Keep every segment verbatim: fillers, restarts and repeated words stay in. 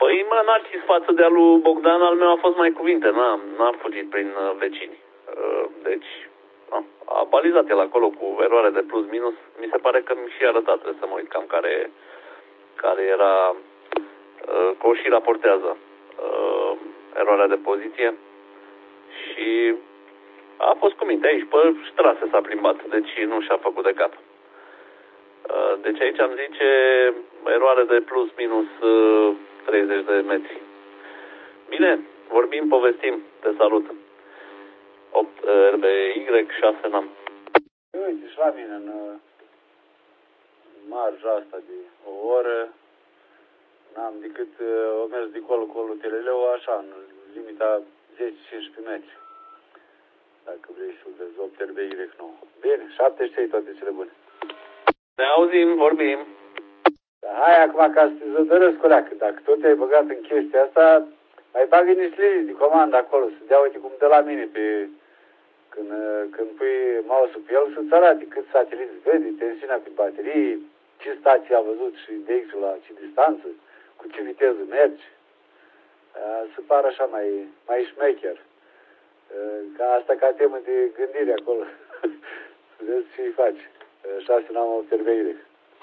Păi, mă, Narcis, față de alu Bogdan, al meu a fost mai cuvinte, n-a, n-a fugit prin uh, vecini. Uh, deci, a, a balizat el acolo cu eroare de plus-minus. Mi se pare că mi și arătat, trebuie să mă uit cam care, care era, uh, că o și raportează uh, eroarea de poziție. Și a fost cu minte aici, pe strase s-a plimbat, deci nu și-a făcut de cap. Uh, deci aici am zice eroare de plus-minus uh, treizeci de metri. Bine, vorbim, povestim. Te salut. opt R B Y șase N A M. Uite, și la mine în, în marja asta de o oră n-am decât o mers de colo colo Teleleu, așa, în limita zece cincisprezece metri. Dacă vrei să-l vezi, opt R B Y nouă. Bine, șaptezeci și trei toate cele bune. Ne auzim, vorbim. Dar hai acum ca să te zădărăsc, coleacă, dacă tot te-ai băgat în chestia asta, mai bagă niște linii de comandă acolo, să dea, uite cum de la mine, pe, când, când pui mouse-ul pe el, să-ți arate cât sateliți vede, tensiunea pe baterie, ce stație a văzut și D X-ul la ce distanță, cu ce viteză mergi. Să pară așa mai, mai șmecher. Ca asta ca temă de gândire acolo. Să vezi ce-i faci. șase N A M opt R B Y.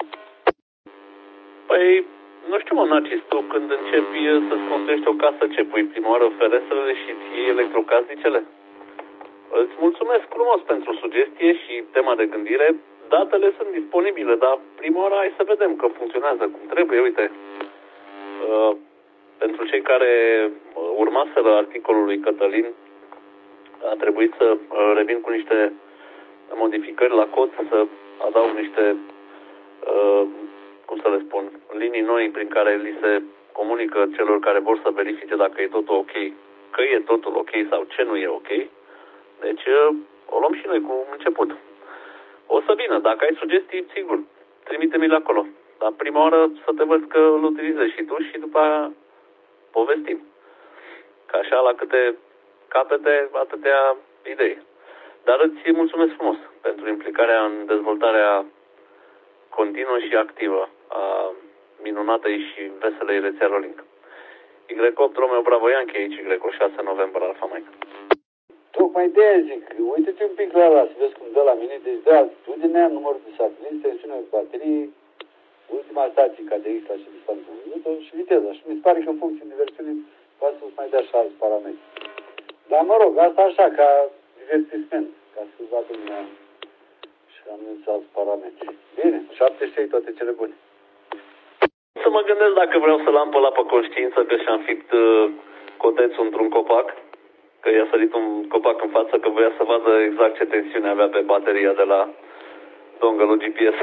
Păi, nu știu, mă, Narcis, tu când începi să-ți construiești o casă, ce pui prima oară ferestrele și ți iei electrocasnicele? Îți mulțumesc frumos pentru sugestie și tema de gândire. Datele sunt disponibile, dar prima oară hai să vedem că funcționează cum trebuie. Uite, uh, pentru cei care urmaseră articolul lui Cătălin, a trebuit să uh, revin cu niște modificări la cod, să adaug niște, uh, cum să le spun, linii noi prin care li se comunică celor care vor să verifice dacă e totul ok, că e totul ok sau ce nu e ok. Deci uh, o luăm și noi cu început. O să vină, dacă ai sugestii, sigur, trimite-mi-le acolo. Dar prima oară să te văd că îl utilizezi și tu și după aia povestim. Ca așa la câte capete, atâtea idei. Dar îți mulțumesc frumos pentru implicarea în dezvoltarea continuă și activă a minunatei și veselei rețea Rolink. Y opt Romeo Bravo Yankee, aici Y șase November Alfa Mike. Tocmai de aia zic, uite-te un pic la ăla, să vezi cum dă la mine, deci de altitudine, numărul de sateliți, tensiunea de baterii, ultima stație ca de X la și distanță un minut și viteza. Și mi se pare că în funcție de versiune poate să-ți mai dea și alți parametri. Dar mă rog, asta așa, ca divertisment, ca să vadă lumea și anumiți alți parametri. Bine, șaptezeci și trei toate cele bune. Să mă gândesc dacă vreau să-l am pe ăla pe conștiință că și-am fipt uh, cotețul într-un copac, că i-a sărit un copac în față, că voia să vadă exact ce tensiune avea pe bateria de la dongle-ul G P S.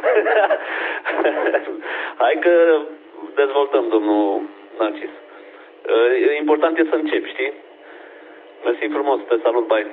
Hai că dezvoltăm, domnul Narcis. Uh, important e să începi, știi? Mersi frumos, te salut, bye.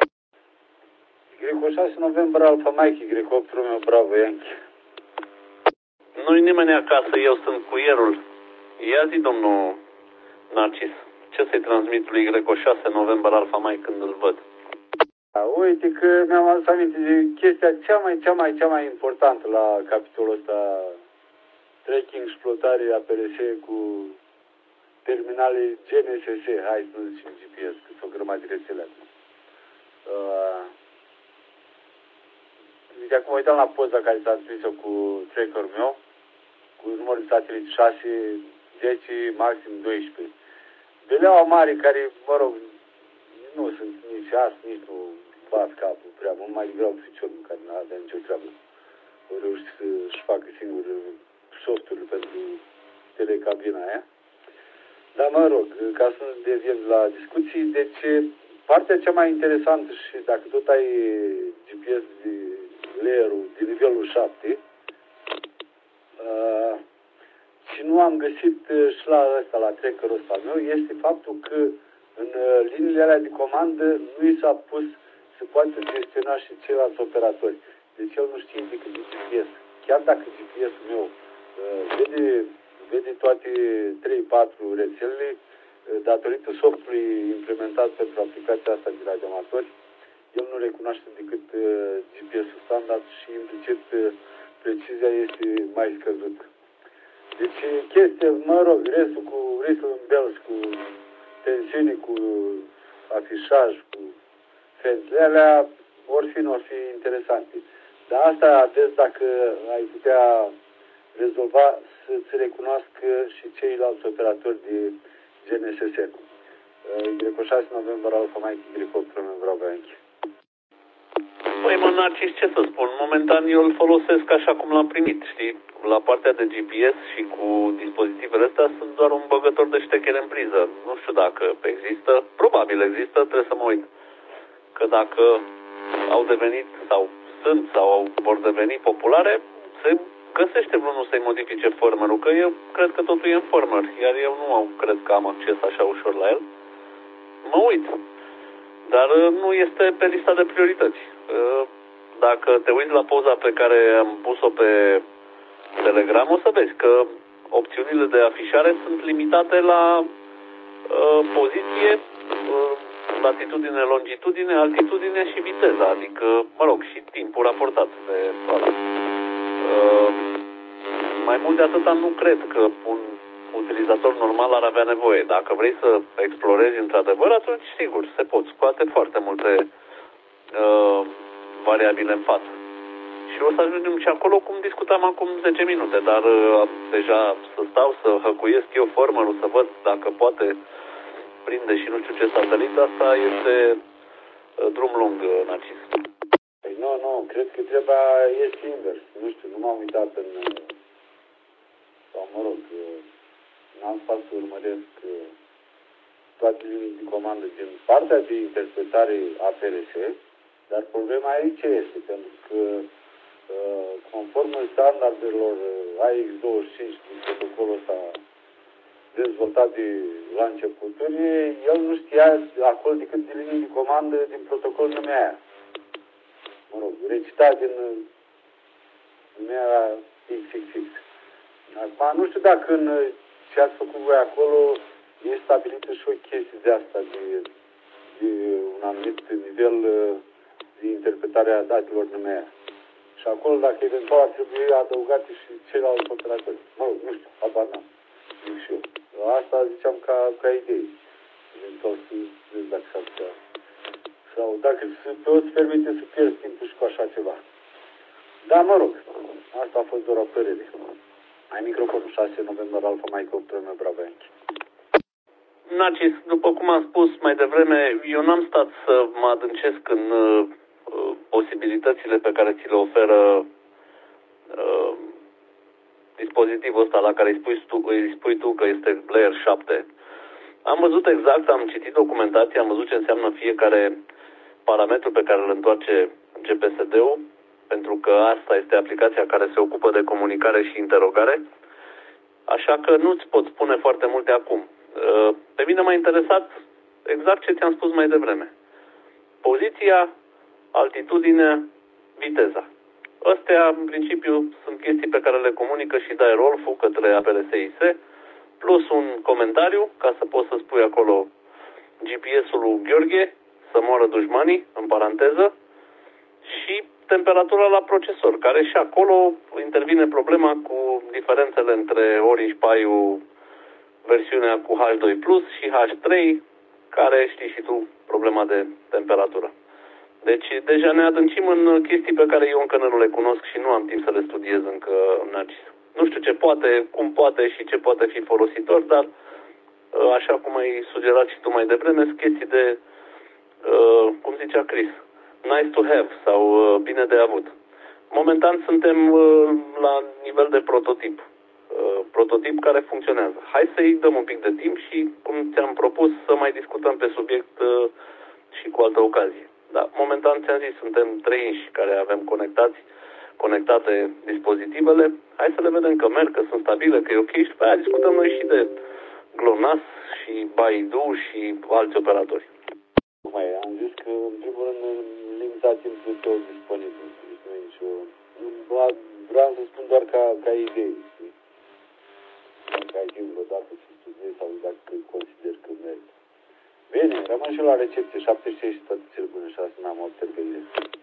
Y șase November Alfa Mike, Y opt Romeo Bravo Yankee. Nu-i nimeni acasă, eu sunt cuierul. Ia zi, domnul Narcis, ce să-i transmit lui Y șase November Alfa Mike când îl văd? Da, uite că mi-am adus aminte de chestia cea mai, cea mai, cea mai importantă la capitolul ăsta, tracking, exploatare A P R S cu terminale G N S S, hai să nu zicem G P S, că s-o grămadă de rețele acum. Uh, Uite, acum uitam la poza care s-a transmis-o cu trackerul meu, cu numărul de satelit șase, zece, maxim doisprezece. Beleaua mare care, mă rog, nu sunt nici ars, nici nu bat capul prea mult, mai degrabă piciorul care nu avea nicio treabă. O reușit să-și facă singur softurile pentru telecabina aia. Dar mă rog, ca să nu deviem la discuții, deci partea cea mai interesantă și dacă tot ai G P S de layer-ul de nivelul șapte, uh, și nu am găsit și la ăsta, la tracker-ul ăsta meu, este faptul că în liniile alea de comandă nu i s-a pus să poată gestiona și ceilalți operatori. Deci el nu știe decât de G P S. Chiar dacă G P S-ul meu uh, vede, vede toate trei patru rețelele, uh, datorită softului implementat pentru aplicația asta de radioamatori, el nu recunoaște decât uh, G P S-ul standard și implicit uh, precizia este mai scăzută. Deci chestia, mă rog, restul cu restul în frumos, cu tensiune, cu afișaj, cu fențele alea, ori fi, nu fi interesante. Dar asta, ades, dacă ai putea rezolva, să-ți recunoască și ceilalți operatori de G N S S. Y șase November Alfa Mike, Y opt Bravo Yankee. Păi mă, Narcis, ce să spun, momentan eu îl folosesc așa cum l-am primit, știi? La partea de G P S și cu dispozitivele astea sunt doar un băgător de ștechere în priză. Nu știu dacă există, probabil există, trebuie să mă uit. Că dacă au devenit sau sunt sau vor deveni populare, se găsește vreunul să-i modifice firmware-ul, că eu cred că totul e în firmware, iar eu nu am, cred că am acces așa ușor la el. Mă uit, dar nu este pe lista de priorități. Dacă te uiți la poza pe care am pus-o pe Telegram, o să vezi că opțiunile de afișare sunt limitate la uh, poziție, uh, latitudine, longitudine, altitudine și viteza, adică, mă rog, și timpul raportat de ăla. Uh, mai mult de atâta nu cred că un utilizator normal ar avea nevoie. Dacă vrei să explorezi într-adevăr, atunci sigur se pot scoate foarte multe uh, variabile în față. Și o să ajungem și acolo cum discutam acum zece minute, dar uh, deja să stau să hăcuiesc eu firmware-ul, să văd dacă poate prinde și nu știu ce satelit, asta este uh, drum lung, uh, Narcis. Păi nu, nu, cred că treaba este invers. Nu știu, nu m-am uitat în... sau mă rog, n-am stat să urmăresc toate linii de comandă din partea de interpretare a P R S, dar problema aici este, pentru că conform standardelor A X douăzeci și cinci din protocolul ăsta dezvoltat de la începuturi, el nu știa acolo decât de linii de comandă din protocolul numea aia. Mă rog, recita din numea X X X. Acum, nu știu dacă în ce ați făcut voi acolo e stabilită și o chestie de asta, de, de un anumit nivel de interpretare a datelor numea. Și acolo, dacă eventual ar trebui adăugate și ceilalți operatori. Mă rog, nu știu, habar n-am. Nu știu. Asta ziceam ca, ca idee. Eventual să vezi dacă s-ar putea. Sau dacă se poți permite să pierzi timpul și cu așa ceva. Da, mă rog. Asta a fost doar o părere. Ai microfonul șase November Alfa Mike opt Bravo Yankee. Narcis, după cum am spus mai devreme, eu n-am stat să mă adâncesc în uh, posibilitățile pe care ți le oferă uh, dispozitivul ăsta la care îi spui, tu, îi spui tu că este Layer șapte. Am văzut exact, am citit documentația, am văzut ce înseamnă fiecare parametru pe care îl întoarce G P S D-ul, pentru că asta este aplicația care se ocupă de comunicare și interogare, așa că nu-ți pot spune foarte multe acum. Pe mine m-a interesat exact ce ți-am spus mai devreme. Poziția, altitudinea, viteza. Astea, în principiu, sunt chestii pe care le comunică și dai Rolf-ul către A P R S I S, plus un comentariu, ca să poți să spui acolo G P S-ul lui Gheorghe, să moară dușmanii, în paranteză, și temperatura la procesor, care și acolo intervine problema cu diferențele între Orange Pi-ul versiunea cu H doi plus și H trei, care știi și tu problema de temperatură. Deci deja ne adâncim în chestii pe care eu încă nu le cunosc și nu am timp să le studiez încă, Narcis. Nu știu ce poate, cum poate și ce poate fi folositor, dar așa cum ai sugerat și tu mai devreme, sunt chestii de, cum zicea Chris, nice to have sau bine de avut. Momentan suntem la nivel de prototip. Prototip care funcționează. Hai să-i dăm un pic de timp și, cum ți-am propus, să mai discutăm pe subiect și cu altă ocazie. Da, momentan ți-am zis, suntem trei inși care avem conectați, conectate dispozitivele. Hai să le vedem că merg, că sunt stabile, că e ok și pe aia discutăm noi și de GLONASS și Baidu și alți operatori. Mai, am zis că, în primul rând, limitați timpul tău disponibil. Deci nu e nicio... Vreau să spun doar ca, ca idee, știi? Dacă ai timp vreodată să studiezi sau dacă consider că merită. Bine, rămân și la recepție, șaptezeci și șase și toate cele bune și asta n-am observat.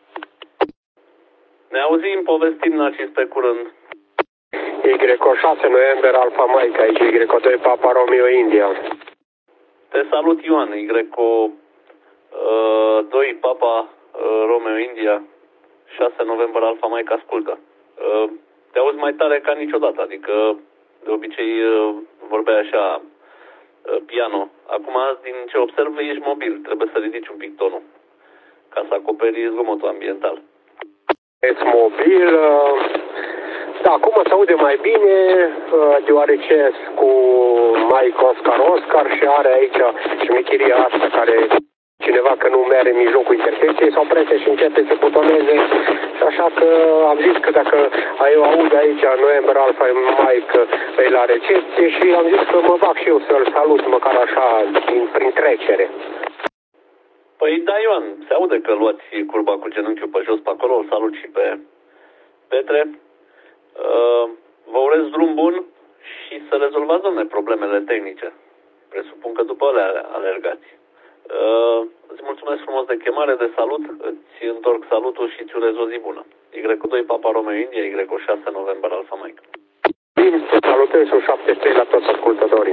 Ne auzim, povestim, Narcis, pe curând. Y șase November Alfa Mike, aici Y doi Papa Romeo India. Te salut, Ioan, Greco doi Papa Romeo India, șase noiembrie Alfa Mike, ascultă. Te auzi mai tare ca niciodată, adică de obicei vorbeai așa piano. Acum, din ce observ, ești mobil, trebuie să ridici un pic tonul ca să acoperi zgomotul ambiental. Ești mobil, da, acum se aude mai bine, deoarece cu Mike Oscar Oscar și are aici șmecheria asta care cineva că nu merge în mijlocul interfeței sau prese și începe să butoneze. Și așa că am zis că dacă eu aud aici noiembrie Alfa Mike e la recepție și am zis că mă bag și eu să-l salut măcar așa din, prin trecere. Păi da, Ioan, se aude că luați curba cu genunchiul pe jos pe acolo, îl salut și pe Petre. Uh, vă urez drum bun și să rezolvați, domne, problemele tehnice. Presupun că după alea alergați. Uh, îți mulțumesc frumos de chemare, de salut, îți întorc salutul și îți urez o zi bună. Greco doi Papa Romeo India, Greco șase noiembrie Alfa Mike. Bine, salutări, sunt șaptezeci și trei la toți ascultătorii.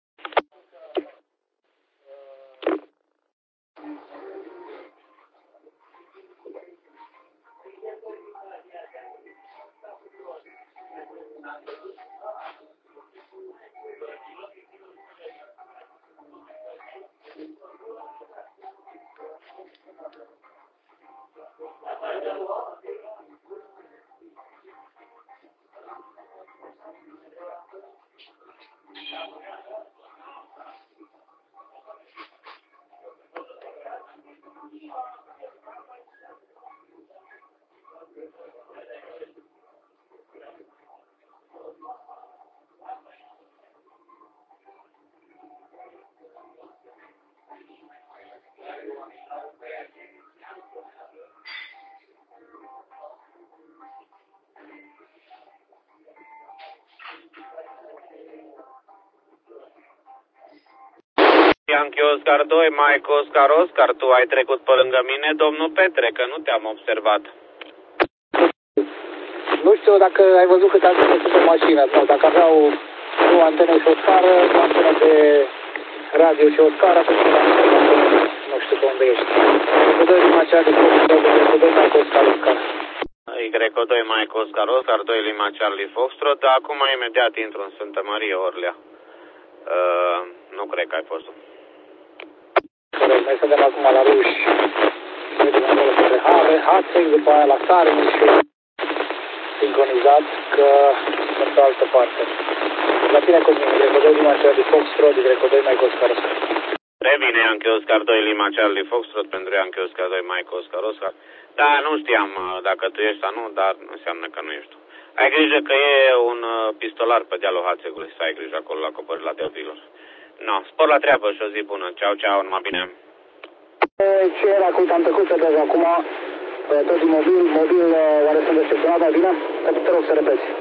Yankee Oscar doi, Mike Oscar Oscar, tu ai trecut pe lângă mine, domnul Petre, că nu te-am observat. Nu știu dacă ai văzut câte antene sunt în mașină sau dacă aveau o antenă și o scară, o antenă de radio și o scară, atunci nu știu pe unde ești. Greco doi Lima Charlie Foxtrot, Greco doi Mike Oscar Oscar. Greco doi Mike Oscar Oscar, doi Lima Charlie Foxtrot, acum imediat intru în Sfântă Marie, Orlea. Uh, nu cred că ai fost. Corect, noi suntem acum la Ruși. Vedem acolo pe Hare, Hatzing, după aia la Sarin și sincronizat că sunt pe altă parte. La tine cu mine, Greco doi Lima Charlie Foxtrot, Greco doi Mike Oscar Oscar. Revine Yankee Oscar doi Lima Charlie Foxtrot pentru Yankee Oscar doi Mike Oscar Oscar. Da, nu știam dacă tu ești sau nu, dar nu înseamnă că nu ești tu. Ai grijă că e un pistolar pe dealul Hațegului, să ai grijă acolo la copările Teofilor. No, spor la treabă și o zi bună. Ceau, ceau, numai bine. Ce era cu uite, am trecut să vezi acum, tot din mobil, mobil, oare sunt decepționat mai bine? Te rog să repeți.